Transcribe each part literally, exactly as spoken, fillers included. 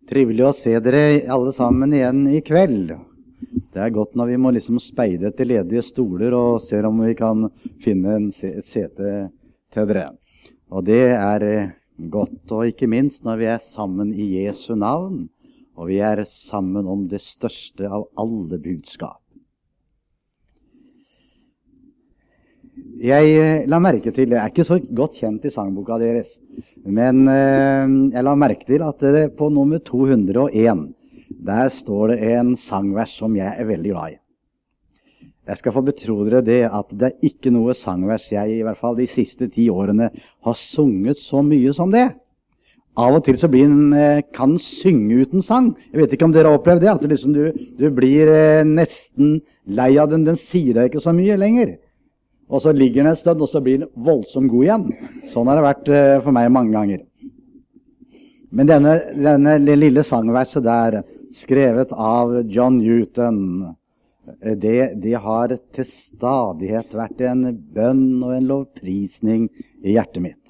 Trivelig å se dere alle sammen igjen i kveld. Det er godt når vi må liksom speide etter ledige stoler og ser om vi kan finne en se- et sete til dere. Og det er godt, og ikke minst når vi er sammen i Jesu navn, og vi er sammen om det største av alle budskap. Jeg eh, la merke til, jeg er ikke så godt kjent i sangboka deres, men eh, jeg la merke til at det på nummer to hundre og en, der står det en sangvers som jeg er veldig glad i. Jeg skal få betro dere det at det er ikke noe sangvers jeg i hvert fall de siste ti årene har sunget så mye som det. Av og til så blir en, eh, kan synge uten sang. Jeg vet ikke om dere har opplevd det, at det liksom du, du blir eh, nesten lei av den, den sier deg ikke så mye lenger. Og så ligger den et sted, og så blir den voldsomt god igjen. Sånn har det vært uh, for meg mange ganger. Men denne, denne lille sangverset der, skrevet av John Newton, det, det har til stadighet vært en bønn og en lovprisning i hjertet mitt.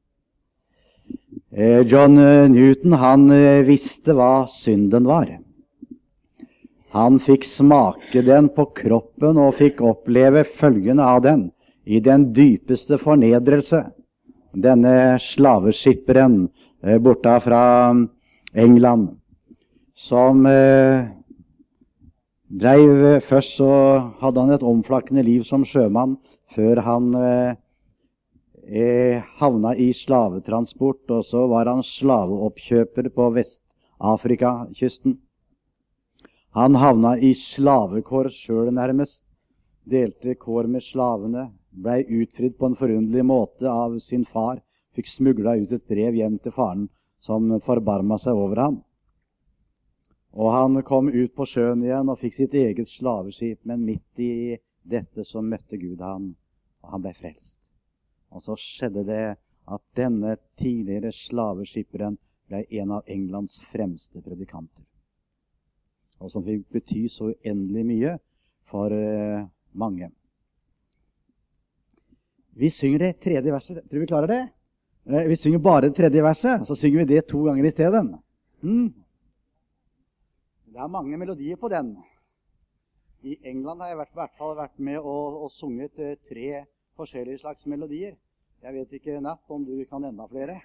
Uh, John Newton, han uh, visste hva synden var. Han fikk smake den på kroppen og fikk oppleve følgene av den i den dypeste fornedrelse. Denne slaveskipperen eh, borte fra England, som eh, drev først så hadde han et omflakkende liv som sjømann, før han eh, eh, havna i slavetransport, og så var han slaveoppkjøper på Vest-Afrika-kysten. Han havna i slavekår selv nærmest, delte kår med slavene, ble utfridd på en forunderlig måte av sin far, fikk smuglet ut et brev hjem til faren som forbarma seg over han. Og han kom ut på sjøen igjen og fikk sitt eget slaveskip, men midt i dette så møtte Gud han, og han ble frelst. Og så skjedde det at denne tidligere slaveskipperen ble en av Englands fremste predikanter, og som fikk bety så uendelig mye for uh, mange. Vi synger det tredje verset. Tror vi klarer det? Uh, vi synger bare det tredje verset, så synger vi det to ganger i stedet. Mm. Det er mange melodier på den. I England har jeg i hvert fall vært med og, og sunget uh, tre forskjellige slags melodier. Jeg vet ikke, Natt, om du kan enda flere.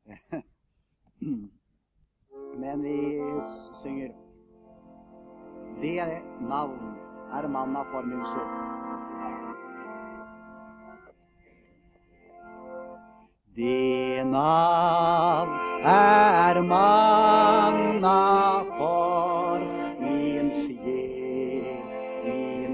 Men vi synger Det navn er manna for min skyld. Det navn er manna for min sjel, min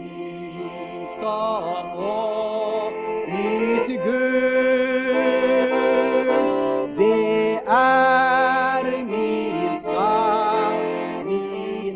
rikdom og mitt Gud. Det er min skam, min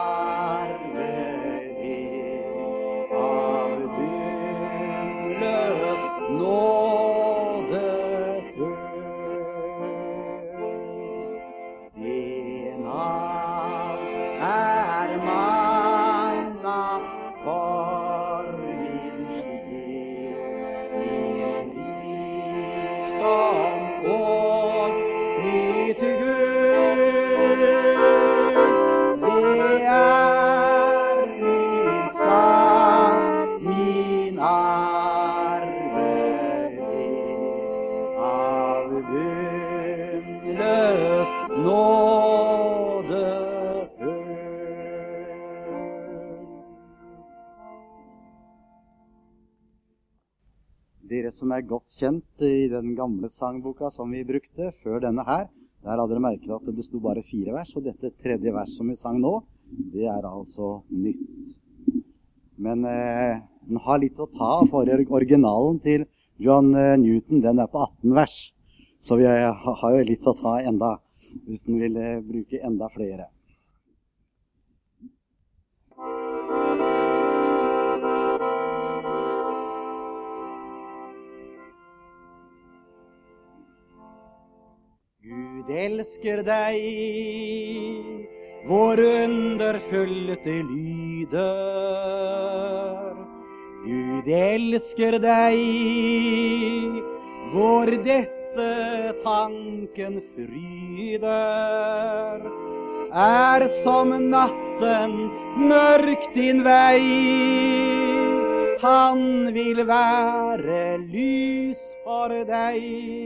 Dere som er godt kjent i den gamle sangboka som vi brukte før denne her, der hadde dere merket at det sto bare fire vers, og dette tredje vers som vi sang nå, det er altså nytt. Men eh, den har litt å ta for originalen til John Newton, den er på atten vers, så vi har jo litt å ta enda, hvis den vil eh, bruke enda flere. Gud elsker deg, hvor underfullt det lyder. Gud elsker deg, hvor dette ettertanken fryder, er som natten mørk din vei. Han vil være lys for deg.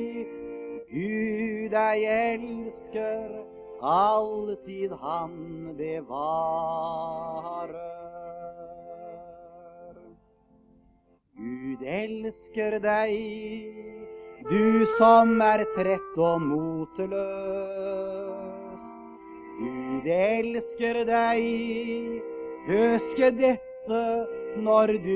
Gud deg elsker, alltid han bevarer. Gud elsker deg, du som er trett og motløs. Gud elsker deg, husk dette når du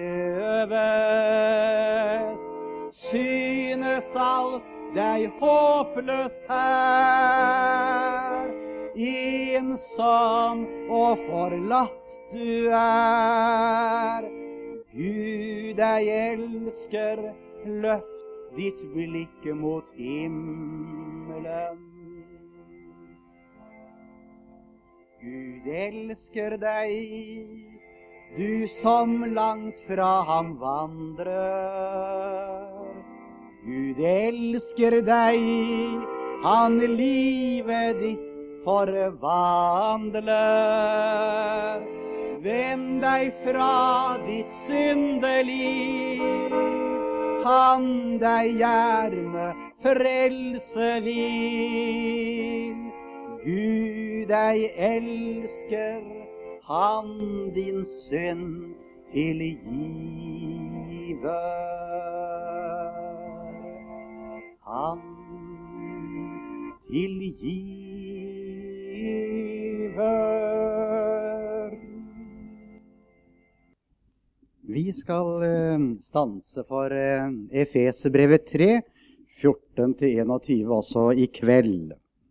prøves. Synes alt deg håpløst her, ensom og forlatt du er. Gud deg elsker, løft ditt blikk mot himmelen. Gud elsker deg, du som langt fra ham vandrer. Gud elsker deg, han livet ditt forvandler. Vend deg fra ditt syndeliv, han deg gjerne frelse vil. Gud deg elsker, han din synd tilgiver. Han tilgiver. Vi skal stanse for Efeserbrevet tre, fjorten til enogtyve også i kveld.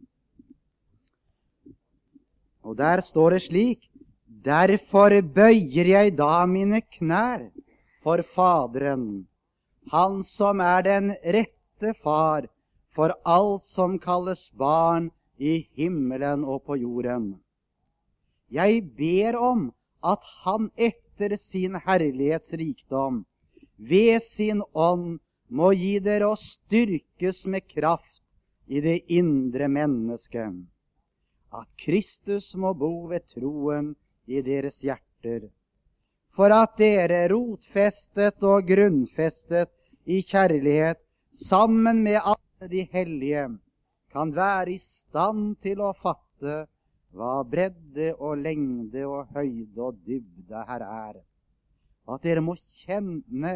Og der står det slik: derfor bøyer jeg da mine knær for Faderen, han som er den rette far for alt som kalles barn i himmelen og på jorden. Jeg ber om at han etter sin herlighetsrikdom ved sin ånd må gi dere å styrkes med kraft i det indre mennesket, at Kristus må bo ved troen i deres hjerter, for at dere rotfestet og grunnfestet i kjærlighet sammen med alle de hellige kan være i stand til å fatte hva bredde og lengde og høyde og dybde her er. At dere må kjenne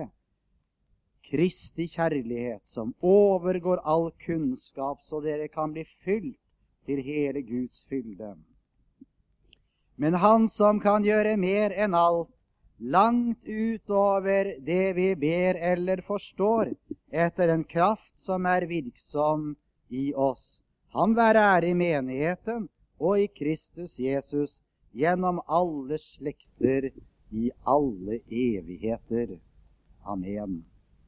Kristi kjærlighet som overgår all kunnskap, så dere kan bli fylt til hele Guds fylde. Men han som kan gjøre mer enn alt, langt utover det vi ber eller forstår, etter den kraft som er virksom i oss, han være ære i menigheten og i Kristus Jesus gjennom alle slekter i alle evigheter. Amen.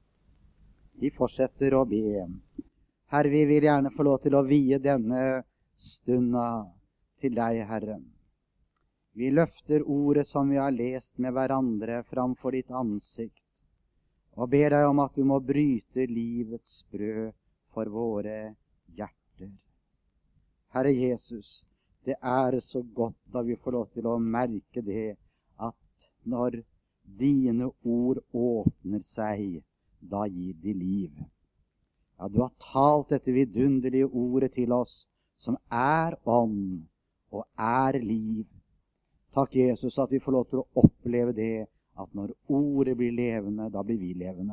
Vi fortsetter å be. Herre, vi vil gjerne få lov til å vie denne stunda til deg, Herre. Vi løfter ordet som vi har lest med hverandre framfor ditt ansikt, og ber deg om at du må bryte livets brød for våre hjerter. Herre Jesus, det er så godt da vi får lov til å merke det, at når dine ord åpner seg, da gir de liv. Ja, du har talt dette vidunderlige ordet til oss, som er ånd og er liv. Takk, Jesus, at vi får lov til å oppleve det, at når ordet blir levende, da blir vi levende.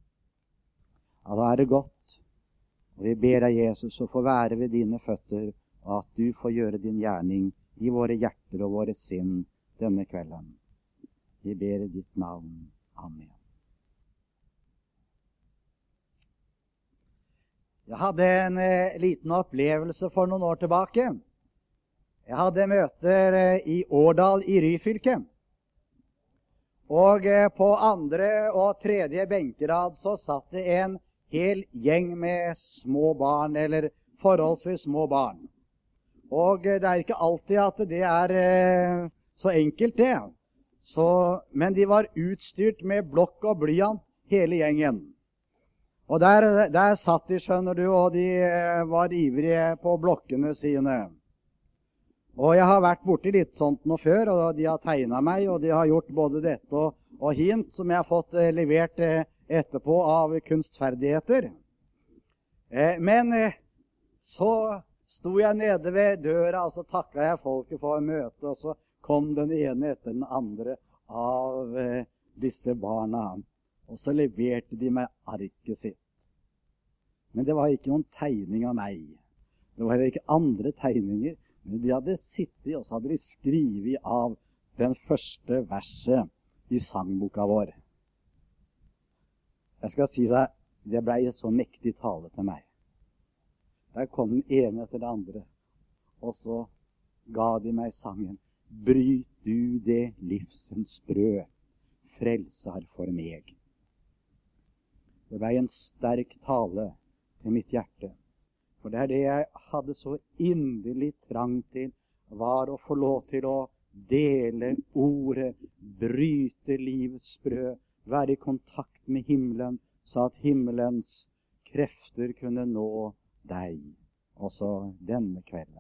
Ja, da er det godt. Og vi ber deg, Jesus, å få være ved dine føtter, og at du får gjøre din gjerning i våre hjerter og våre sinn denne kvelden. Vi ber i ditt navn. Amen. Jeg hadde en eh, liten opplevelse for noen år tilbake. Jeg hadde møter eh, i Årdal i Ryfylke. Og eh, på andre og tredje benkerad så satt det en hel gjeng med små barn, eller forholdsvis små barn. Og eh, det er ikke alltid at det er eh, så enkelt det. Så, men de var utstyrt med blokk og blyant hele gjengen. Og der, der satt de, skjønner du, og de var ivrige på blokkene sine. Og jeg har vært borti litt sånt nå før, og de har tegnet meg, og de har gjort både dette og, og hint, som jeg har fått eh, levert eh, etterpå av kunstferdigheter. Eh, men eh, så sto jeg nede ved døra, og så takket jeg folket for møtet, og så kom den ene etter den andre av eh, disse barna. Og så leverte de meg arket sitt. Men det var ikke noen tegning av meg. Det var heller ikke andre tegninger. Men de hadde sittet, og så hadde de skrivet av den første verset i sangboka vår. Jeg skal si deg, det ble en så mektig tale til meg. Der kom den ene etter den andre, og så ga de meg sangen. Bryt du det livsens brød, frelser for meg. Det ble en sterk tale til mitt hjerte. For det er det jeg hadde så inderlig trang til, var å få lov til å dele ordet, bryte livets brød, være i kontakt med himmelen, så at himmelens krefter kunne nå deg, også denne kvelden.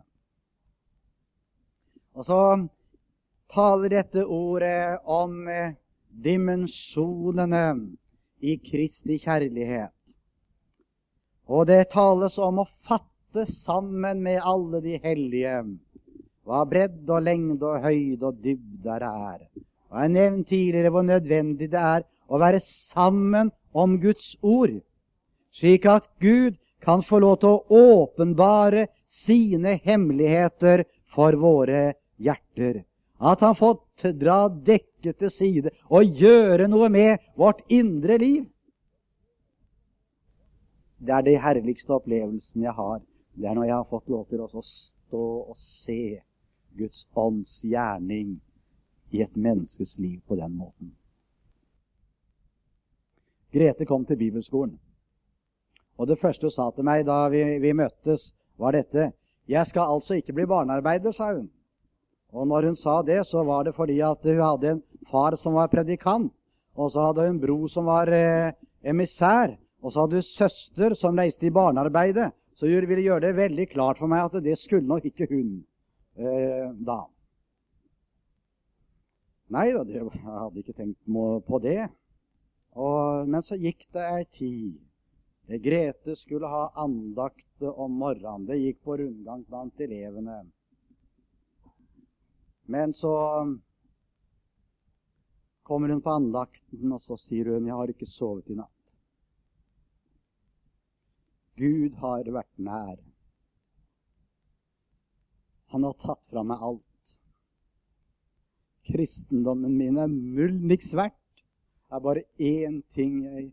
Og så taler dette ordet om dimensjonene i Kristi kjærlighet. Og det tales om å fatte sammen med alle de hellige, hva bredd og lengde og høyde og dybde er. Og jeg nevnte tidligere hvor nødvendig det er å være sammen om Guds ord, slik at Gud kan få lov til å åpenbare sine hemmeligheter for våre hjerter. At han får dra dekket til side og gjøre noe med vårt indre liv. Det er det herligste opplevelsen jeg har. Det er når jeg har fått lov til å stå og se Guds ånds gjerning i et menneskes liv på den måten. Grete kom til bibelskolen. Og det første hun sa til meg da vi, vi møttes, var dette. Jeg skal altså ikke bli barnearbeider, sa hun. Og når hun sa det, så var det fordi at hun hadde en far som var predikant, og så hadde hun en bro som var eh, emissær, og så hadde hun søster som reiste i barnearbeidet. Så hun ville gjøre det veldig klart for meg at det skulle nok ikke hun eh, da. Nei da, det, jeg hadde ikke tenkt på det. Og, men så gikk det en tid. Grete skulle ha andakt om morgenen. Det gikk på rundgang blant elevene. Men så kommer hun på andakten, og så sier hun, jeg har ikke sovet i natt. Gud har vært nær. Han har tatt fra meg alt. Kristendommen min er null niks verdt. Det er bare én ting jeg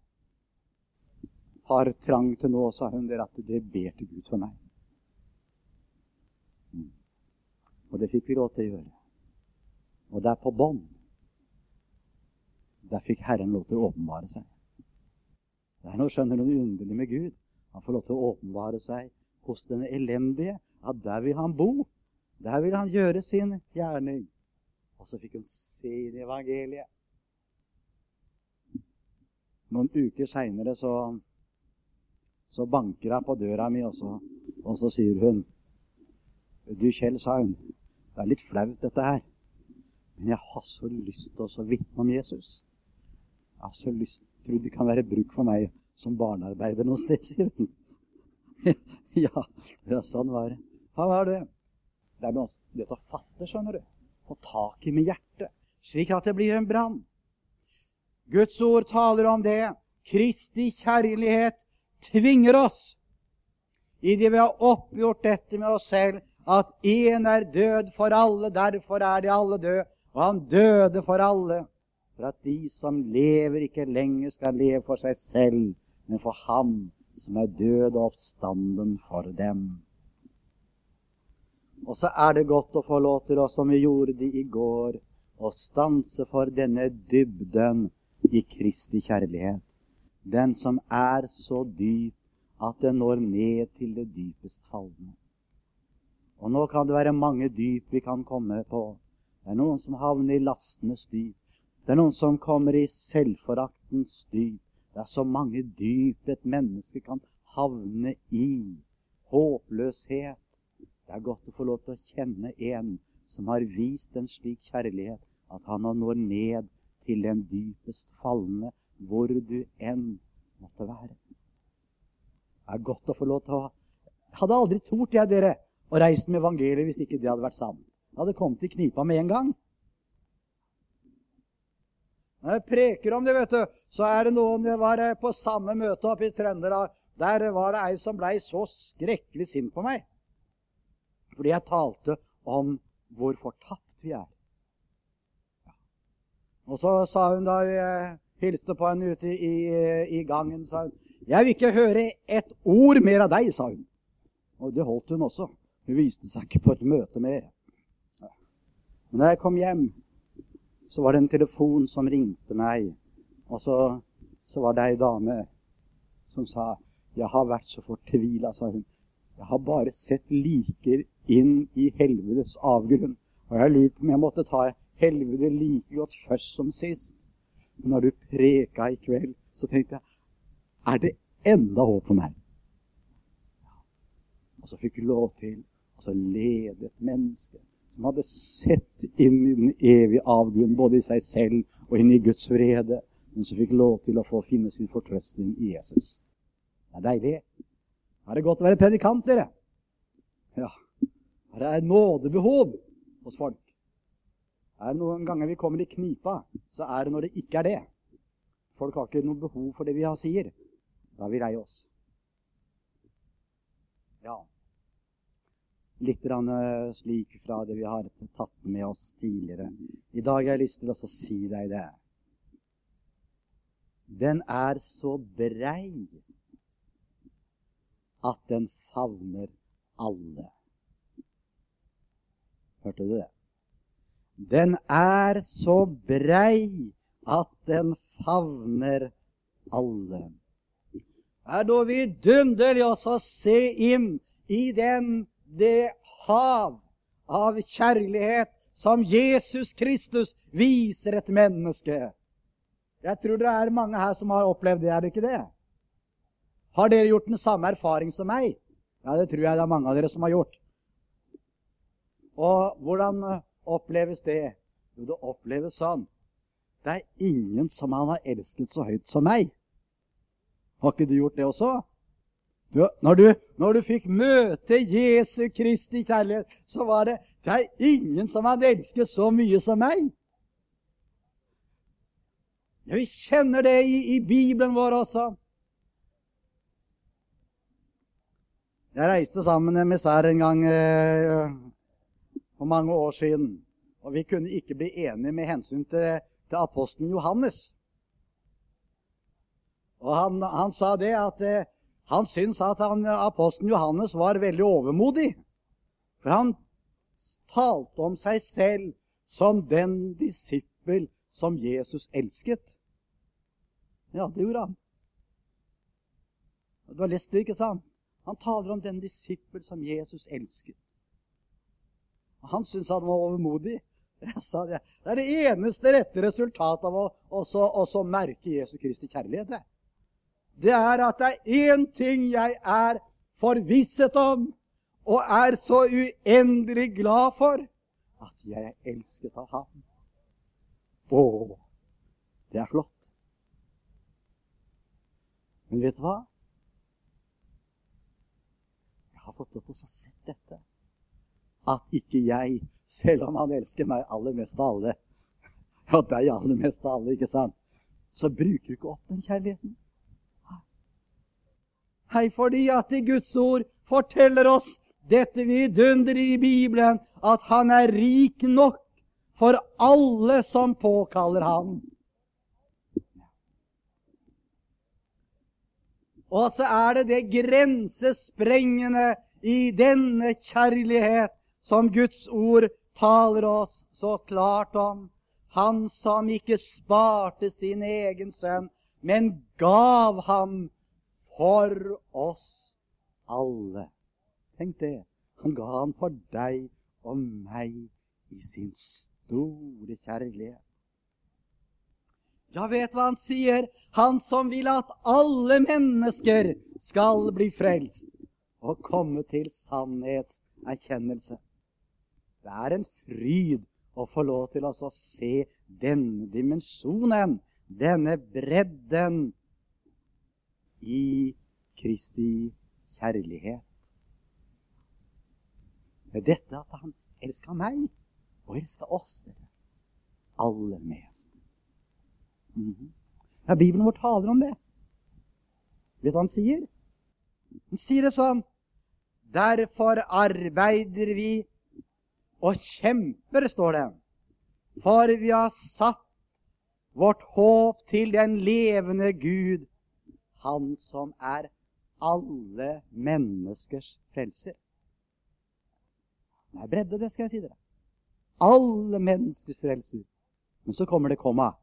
har trang til nå, sa hun, det er at det ber til Gud for meg. Og det fikk vi lov til å gjøre. Og der på bånd, der fikk Herren lov til å åpenbare seg. Det er noe, skjønner du, noe underlig med Gud. Han får lov til å åpenbare seg hos denne elendige, at der vil han bo. Der vil han gjøre sin gjerning. Og så fikk hun se i evangeliet. Noen uker senere så, så banker hun på døra mi, og så, og så sier hun, du Kjell, sa hun, det er litt flaut dette her, men jeg har så lyst til å vitne om Jesus. Jeg har så lyst, tror det kan være bruk for meg som barnearbeider noe sted, sier hun. ja, ja, sånn var det. Hva var det? Det er noe det å fatte, skjønner du. Få tak i med hjertet, slik at det blir en brann. Guds ord taler om det. Kristi kjærlighet tvinger oss, i det vi har oppgjort dette med oss selv, at en er død for alle, derfor er de alle død, og han døde for alle, for at de som lever ikke lenger skal leve for seg selv, men for ham som er død og oppstanden for dem. Og så er det godt å få lov til oss, som vi gjorde det i går, å stanse for denne dybden i Kristi kjærlighet. Den som er så dyp at den når ned til det dypest fallende. Og nå kan det være mange dyp vi kan komme på. Det er noen som havner i lastenes dyp. Det er noen som kommer i selvforaktens dyp. Det er så mange dyp et menneske kan havne i. Håpløshet. Det er godt å få lov til å kjenne en som har vist en slik kjærlighet, at han når ned til den dypest fallende, hvor du enn måtte være. Det er godt å få lov til å... Jeg hadde aldri tort, jeg, dere, å reise med evangeliet hvis ikke det hadde vært sant. Jeg hadde kommet i knipa med en gang. Når jeg preker om det, vet du, så er det noen, det var på samme møte oppe i Trøndelag, der var det ei som ble så skrekkelig sint på meg. Fordi jeg talte om hvor fortapt vi er. Ja. Og så sa hun da, jeg hilste på henne ute i, i, i gangen, sa hun, jeg vil ikke høre et ord mer av deg, sa hun. Og det holdt hun også. Hun viste seg ikke på et møte mer. Ja. Men da jeg kom hjem, så var det en telefon som ringte meg, og så, så var det en dame som sa, jeg har vært så fortvilet, sa hun. Jeg har bare sett liker inn i helvedes avgrunn, og jeg har lurt på om jeg måtte ta helvede like godt først som sist. Men når du preka i kveld, så tenkte jeg, er det enda håp for meg? Og så fikk jeg lov til å lede et menneske som hadde sett inn i den evige avgrunn, både i seg selv og inn i Guds vrede, men som fikk lov til å få finne sin fortrøstning i Jesus. Det er deilig. Er det godt å være predikant, dere? Ja. Det er nådebehov hos folk. Er det noen ganger vi kommer i knipa, så er det når det ikke er det. Folk har ikke noe behov for det vi har sier. Da vil jeg oss. Ja. Litt slik fra det vi har tatt med oss tidligere. I dag har jeg lyst til å si deg det. Den er så brei at den favner alle. Hørte du det? Den er så brei at den favner alle. Er da vidunderlig også å se inn i den, det hav av kjærlighet som Jesus Kristus viser et menneske. Jeg tror det er mange her som har opplevd det, er det ikke det? Har dere gjort den samme erfaring som meg? Ja, det tror jeg det er mange av dere som har gjort. Og hvordan oppleves det? Jo, det oppleves sånn. Det er ingen som han har elsket så høyt som meg. Har ikke du gjort det også? Du, når, du, når du fikk møte Jesu Kristi kjærlighet, så var det, det er ingen som hadde elsket så mye som meg. Ja, vi kjenner det i, i Bibelen vår også. Jeg reiste sammen med emissær en gang eh, for mange år siden, og vi kunne ikke bli enige med hensyn til, til apostelen Johannes. Og han, han sa det at eh, han syntes at han, apostelen Johannes var veldig overmodig, for han talte om seg selv som den disippel som Jesus elsket. Ja, det gjorde han. Du har lest det, ikke sant? Han taler om den disippel som Jesus elsket. Han syntes han var overmodig. Jeg sa det. Det er det eneste rette resultatet av å også, også merke Jesu Kristi kjærlighet. Det. det er at det er en ting jeg er forvisset om, og er så uendelig glad for, at jeg er elsket av ham. Åh, det er flott. Men vet du hva? Jeg har fått lov til å se dette. At ikke jeg, selv om han elsker meg aller mest av alle, ja, deg aller mest av alle, ikke sant? Så bruker du ikke opp den kjærligheten. Hei, fordi at i Guds ord forteller oss dette vidunderlige i Bibelen, at han er rik nok for alle som påkaller ham. Og så er det det grensesprengende i denne kjærlighet som Guds ord taler oss så klart om. Han som ikke sparte sin egen sønn, men gav ham for oss alle. Tenk det. Han ga ham for deg og meg i sin store kjærlighet. Ja, vet hva han sier? Han som vil at alle mennesker skal bli frelst og komme til sannhetserkjennelse. Det er en fryd å få lov til å se denne dimensjonen, denne bredden i Kristi kjærlighet. Med dette at han elsker meg og elsker oss, dere, aller mest. Mm-hmm. Ja, Bibelen vår taler om det. Vet du hva han sier? Han sier det sånn: derfor arbeider vi og kjemper, står det, for vi har satt vårt håp til den levende Gud, han som er alle menneskers frelser. Det er bredde, det skal jeg si dere. Alle menneskers frelser. Men så kommer det komma.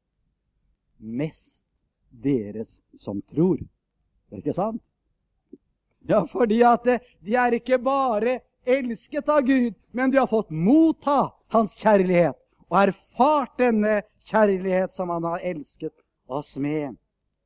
Mest deres som tror. Det er ikke sant? Ja, fordi at de er ikke bare elsket av Gud, men de har fått motta hans kjærlighet, og erfart denne kjærlighet som han har elsket oss med.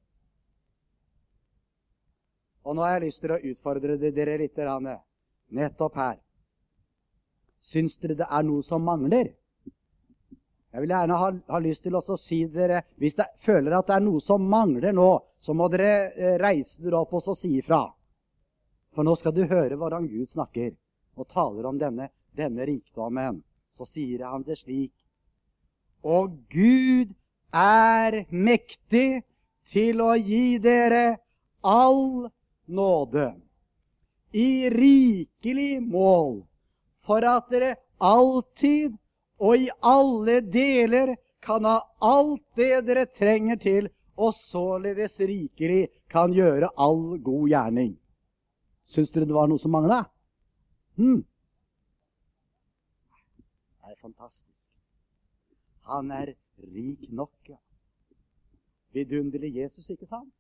Og nå har jeg lyst til å utfordre dere litt, nettopp her. Syns dere det er noe som mangler? Jeg vil gjerne ha, ha lyst til å si dere, hvis dere føler at det er noe som mangler nå, så må dere eh, reise dere opp og så si ifra. For nå skal du høre hvordan Gud snakker og taler om denne, denne rikdommen. Så sier han det slik: og Gud er mektig til å gi dere all nåde i rikelig mål, for at dere alltid og i alle deler kan ha alt det dere trenger til, og således rikelig kan gjøre all god gjerning. Syns dere det var noe som manglet? Hmm. Det er fantastisk. Han er rik nok, ja. Vidunderlig Jesus, ikke sant?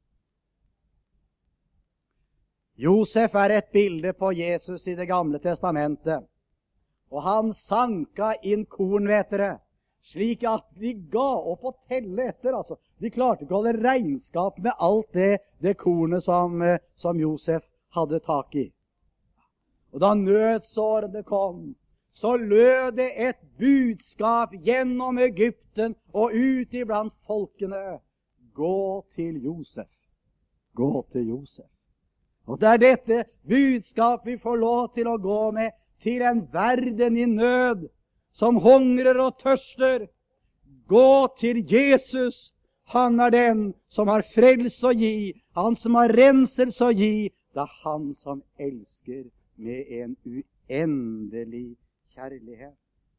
Josef er et bilde på Jesus i det gamle testamentet. Og han sanka inn korn, vet dere, slik at de ga opp å telle etter. Altså. De klarte ikke å holde regnskap med alt det, det kornet som, som Josef hadde tak i. Og da nødsårene kom, så lød det et budskap gjennom Egypten og ut iblant folkene: gå til Josef. Gå til Josef. Og det er dette budskap vi får lov til å gå med til en verden i nød, som hungrer og tørster. Gå til Jesus. Han er den som har frelse å gi, han som har renselse å gi. Det er han som elsker med en uendelig kjærlighet.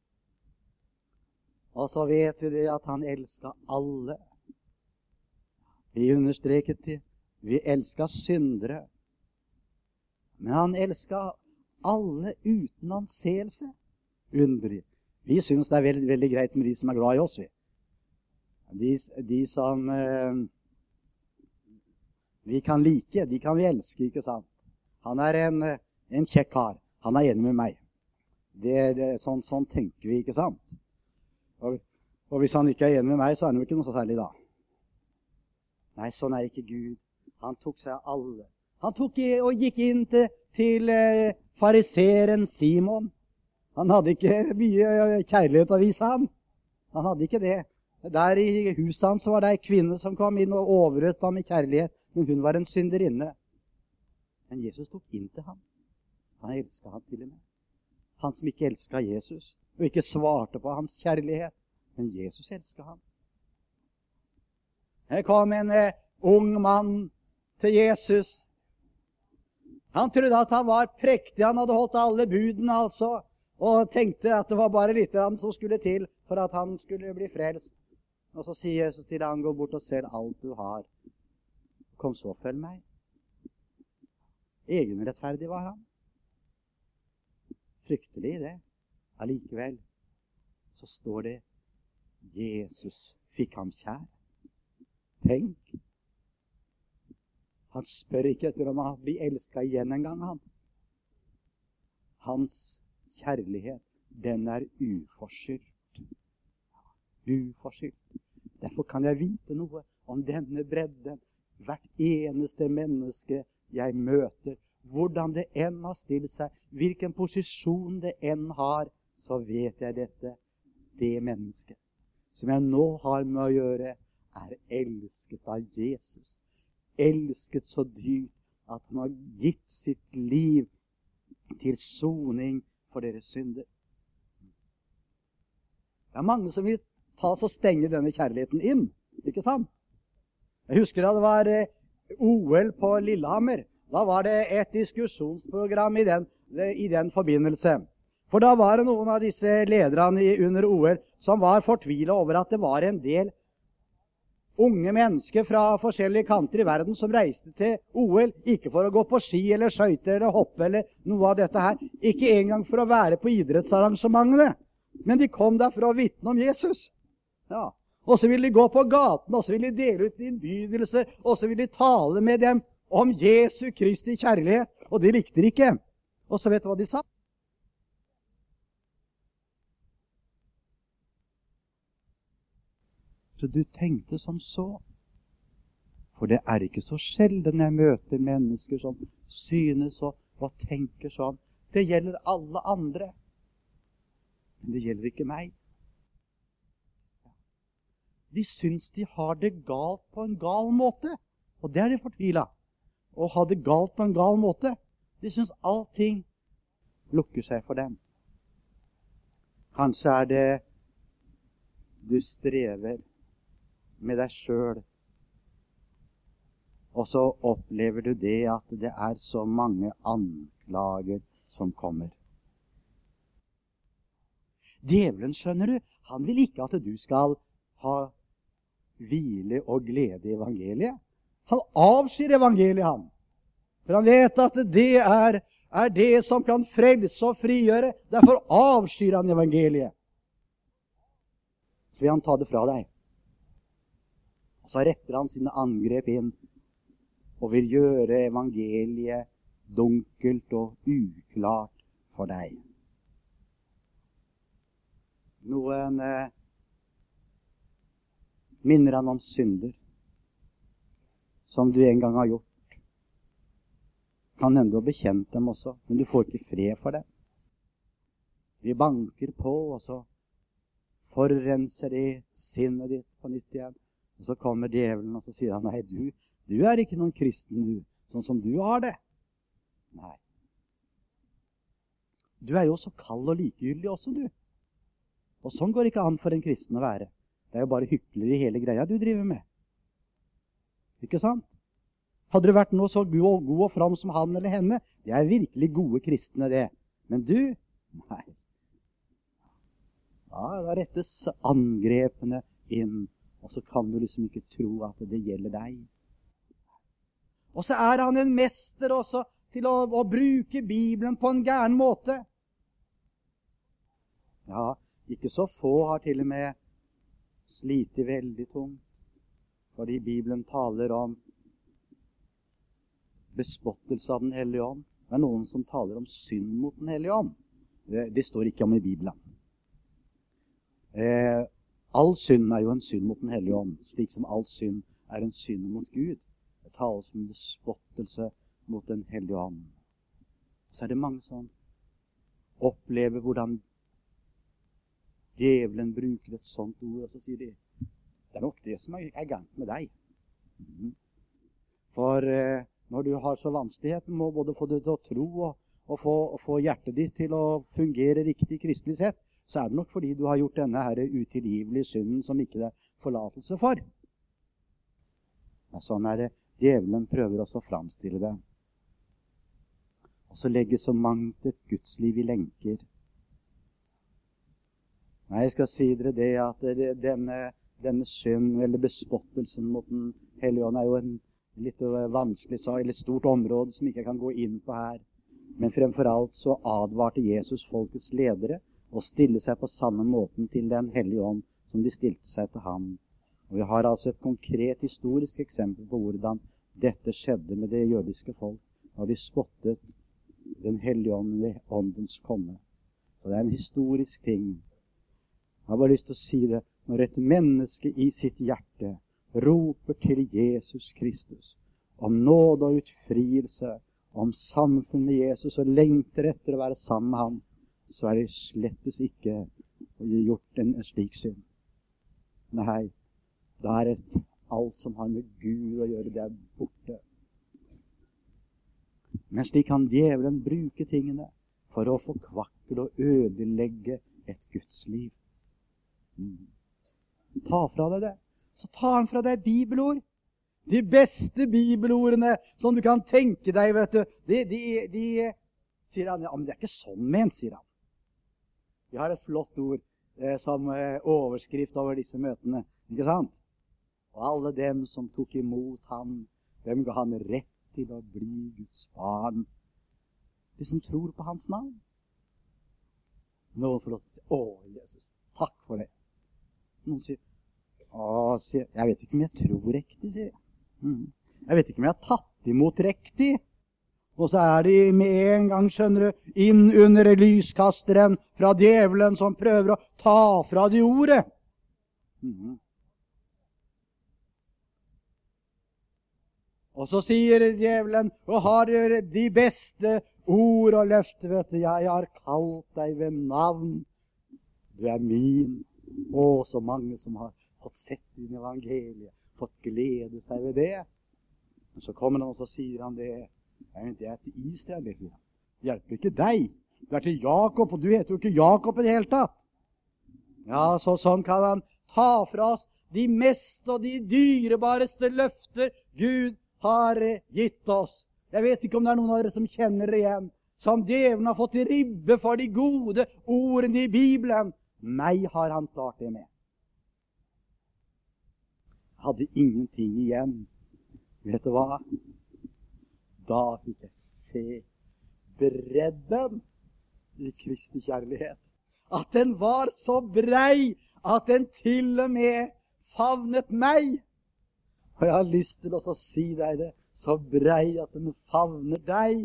Og så vet vi det at han elsker alle. Vi understreket det. Vi elsker syndere. Men han elsker alle uten anseelse. Underlig. Vi synes det er veldig, veldig greit med de som er glad i oss. Vi. De, de som eh, vi kan like, de kan vi elske, ikke sant? Han er en, en kjekk kar. Han er enig med meg. Det, det, sånn, sånn tenker vi, ikke sant? Og, og hvis han ikke er enig med meg, så er han jo ikke noe så særlig da. Nei, sånn er ikke Gud. Han tok seg av alle. Han tok i, og gikk inn til, til eh, fariseren Simon. Han hadde ikke mye kjærlighet å vise han. Han hadde ikke det. Der i huset hans var det en kvinne som kom inn og overøste ham i kjærlighet, men hun var en synderinne. Men Jesus tok inn til ham. Han elsket ham til og med. Han som ikke elsket Jesus, og ikke svarte på hans kjærlighet. Men Jesus elsket ham. Her kom en eh, ung mann til Jesus. Han trodde at han var prektig, han hadde holdt alle budene altså, og tenkte at det var bare litt som skulle til for at han skulle bli frelst. Og så sier Jesus til han: gå bort og selg alt du har. Kom så, følg meg. Egenrettferdig var han. Fryktelig det. Allikevel så står det: Jesus fikk ham kjær. Tenk. Han spør ikke etter om han blir elsket igjen en gang, han. Hans kjærlighet, den er uforskyldt. Uforskyldt. Derfor kan jeg vite noe om denne bredden. Hvert eneste menneske jeg møter, hvordan det enn har stilt seg, hvilken posisjon det enn har, så vet jeg dette. Det mennesket som jeg nå har med å gjøre, er elsket av Jesus. Elsket så dyrt at han har gitt sitt liv til soning for deres synder. Det er mange som vil ta oss og stenge denne kjærligheten inn, ikke sant? Jeg husker da det var O L på Lillehammer. Da var det et diskusjonsprogram i den, i den forbindelse. For da var det noen av disse lederne under O L som var fortvilet over at det var en del unge mennesker fra forskjellige kanter i verden som reiste til O L, ikke for å gå på ski eller skøyter eller hoppe eller noe av dette her, ikke engang for å være på idrettsarrangementene, men de kom der for å vitne om Jesus. Ja. Og så ville de gå på gaten, og så ville de dele ut innbydelser, og så ville de tale med dem om Jesu Kristi kjærlighet, og de likte det ikke. Og så vet du hva de sa? Så du tenkte som så. For det er ikke så sjelden jeg møter mennesker som synes og, og tenker sånn. Det gjelder alle andre. Men det gjelder ikke meg. De synes de har det galt på en gal måte. Og det er de fortvilet. Å ha det galt på en gal måte. De synes allting lukker seg for dem. Kanskje er det du strever med deg selv. Og så opplever du det at det er så mange anklager som kommer. Djevelen, skjønner du, han vil ikke at du skal ha hvile og glede i evangeliet. Han avskyr evangeliet, han. For han vet at det er, er det som kan frelse og frigjøre. Derfor avskyr han evangeliet. Så vil han ta det fra deg. Så retter han sine angrep inn og vil gjøre evangeliet dunkelt og uklart for deg. Noen eh, minner han om synder som du en gang har gjort. Kan hende du har bekjent dem også, men du får ikke fred for dem. Vi banker på, og så forurenser de sinnet ditt på nytt igjen. Og så kommer djevelen, og så sier han, nei, du, du er ikke noen kristen, du, sånn som du har det. Nei. Du er jo så kald og likegyldig også, du. Og sånn går ikke an for en kristen å være. Det er jo bare hykler i hele greia du driver med. Ikke sant? Hadde det vært noe så god, god og fram som han eller henne, det er virkelig gode kristne det. Men du? Nei. Ja, da rettes angrepene inn. Og så kan du liksom ikke tro at det gjelder deg. Og så er han en mester også til å, å bruke Bibelen på en gæren måte. Ja, ikke så få har til og med slitt veldig tungt. Fordi Bibelen taler om bespottelse av den hellige ånd. Det er noen som taler om synd mot den hellige ånd. Det, det står ikke om i Bibelen. Eh, All synd er jo en synd mot den hellige ånd, slik som all synd er en synd mot Gud. Det tales om bespottelse mot den hellige ånd. Så er det mange som opplever hvordan djevelen bruker et sånt ord, og så sier de, det er nok det som er, er galt med deg. Mm. For eh, når du har så vanskeligheter med å både få det til å tro og, og, få, og få hjertet ditt til å fungere riktig kristelig sett, så er det nok fordi du har gjort denne her utilgivelige synden som ikke det er forlatelse for. Ja, sånn er det. Djevelen prøver også å framstille det. Og så legger så mangt et gudsliv i lenker. Nei, jeg skal si dere det at det, denne, denne synd eller bespottelsen mot den hellige ånd er jo en litt vanskelig sak, eller stort område som ikke kan gå inn på her. Men fremfor alt så advarte Jesus folkets ledere og stille seg på samme måten til den hellige ånd som de stilte seg til ham. Og vi har altså et konkret historisk eksempel på hvordan dette skjedde med det jødiske folk, da de spottet den hellige ånd, åndens komme. Så det er en historisk ting. Jeg har bare lyst til å si det. når et menneske i sitt hjerte roper til Jesus Kristus om nåde og utfrielse, om samfunn med Jesus, og lengter etter å være sammen med ham, så er det slettes ikke gjort en slik synd. Nei, da er det alt som har med Gud å gjøre, det er borte. Men slik kan djevelen bruke tingene for å forkvakle og ødelegge et Guds liv. Mm. Ta fra deg det. Så tar han fra deg bibelord. De beste bibelordene som du kan tenke deg, vet du. De, de, de sier han, ja, men det er ikke sånn ment, sier han. Vi har et flott ord eh, som eh, overskrift over disse møtene, ikke sant? Og alle dem som tok imot ham, dem ga han rett til å bli Guds barn. De som tror på hans navn. Noen får lov til å si, å Jesus, takk for det. Noen sier, å, sier, jeg vet ikke om jeg tror riktig, sier jeg. Mm. Jeg vet ikke om jeg har tatt imot riktig. Og så er de med en gang, skjønner du, inn under lyskasteren fra djevelen som prøver å ta fra de ordet. Mm. Og så sier djevelen, og har de beste ord og løfter, vet du, jeg har kalt deg ved navn. Du er min. Og så mange som har fått sett din evangelie, fått glede seg ved det. Og så kommer han og så sier han det, det er til Israel, det sier han. Det hjelper ikke deg. Du er til Jakob, og du heter jo ikke Jakob i det hele tatt. Ja, så sånn kan han ta fra oss de mest og de dyrebareste løfter Gud har gitt oss. Jeg vet ikke om det er noen av dere som kjenner det igjen. Som djevelen har fått i ribbe for de gode ordene i Bibelen. Meg har han klart det med. Jeg hadde ingenting igjen. Vet du hva? Da fikk jeg se bredden i Kristi kjærlighet. At den var så brei at den til og med favnet meg. Og jeg har lyst til å si deg det, så brei at den favner deg.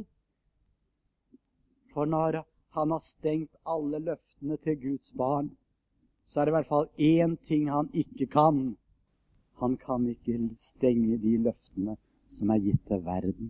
For når han har stengt alle løftene til Guds barn, så er det i hvert fall én ting han ikke kan. Han kan ikke stenge de løftene som er gitt til verden.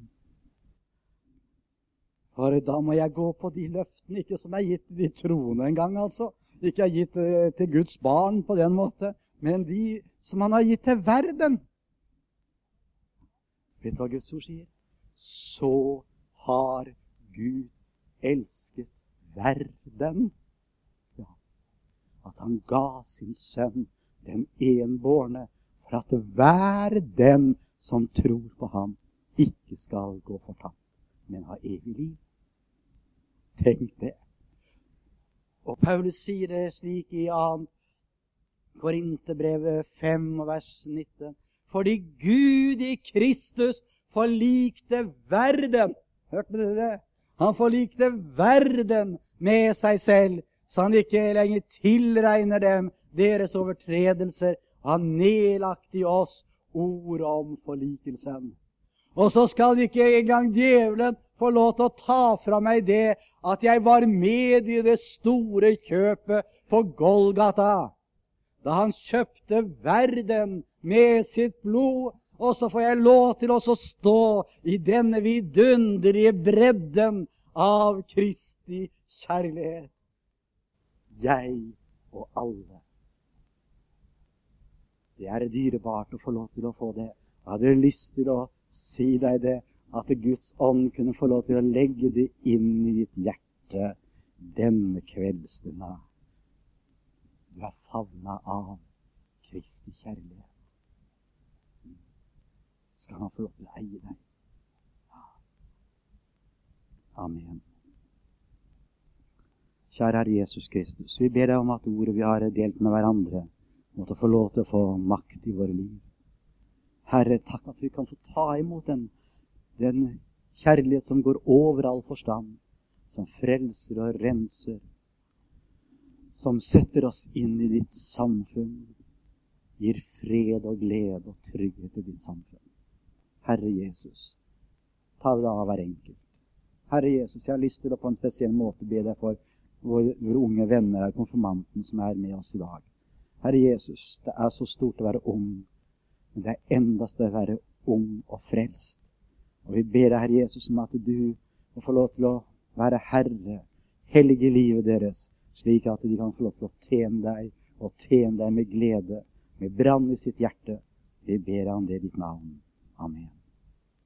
For da må jeg gå på de løftene, ikke som er gitt til de troende en gang, altså. Ikke er gitt til Guds barn på den måten, men de som han har gitt til verden. Vet du hva Guds ord sier? Så har Gud elsket verden. Ja. At han ga sin sønn, den enbårne, for at hver den som tror på ham, ikke skal gå fortapt, men ha evig liv. Tenk det. Og Paulus sier det slik i annet Korinterbrevet fem, vers nitten. Fordi Gud i Kristus forlikte verden. Hørte dere det? Han forlikte verden med seg selv, så han ikke lenger tilregner dem deres overtredelser. Han nedlagt i oss ord om forlikelsen. Og så skal ikke engang djevelen få lov til å ta fra meg det at jeg var med i det store kjøpet på Golgata. Da han kjøpte verden med sitt blod, og så får jeg lov til å stå i denne vidunderlige bredden av Kristi kjærlighet. Jeg og alle. Det er dyrebart å få lov til å få det. Jeg hadde lyst til å si deg det, at Guds ånd kunne få lov til å legge det inn i ditt hjerte denne kveldsstunda. Du er favnet av Kristi kjærlighet. Skal han få lov til å eie deg. Amen. Kjære Herre Jesus Kristus, vi ber deg om at ordet vi har delt med hverandre måtte få lov til å få makt i våre liv. Herre, takk at vi kan få ta imot den, den kjærlighet som går over all forstand, som frelser og renser, som setter oss inn i ditt samfunn, gir fred og glede og trygghet i ditt samfunn. Herre Jesus, ta det av hver enkelt. Herre Jesus, jeg har lyst til å på en spesiell måte be deg for våre, våre unge venner, konfirmanten som er med oss i dag. Herre Jesus, det er så stort å være ung, men det er enda større å være ung og frelst. Og vi ber deg, Herre Jesus, om at du må få lov til å være Herre, hellige livet deres, slik at de kan få lov til å tjene deg, og tjene deg med glede, med brann i sitt hjerte. Vi ber deg om det i ditt navn. Amen.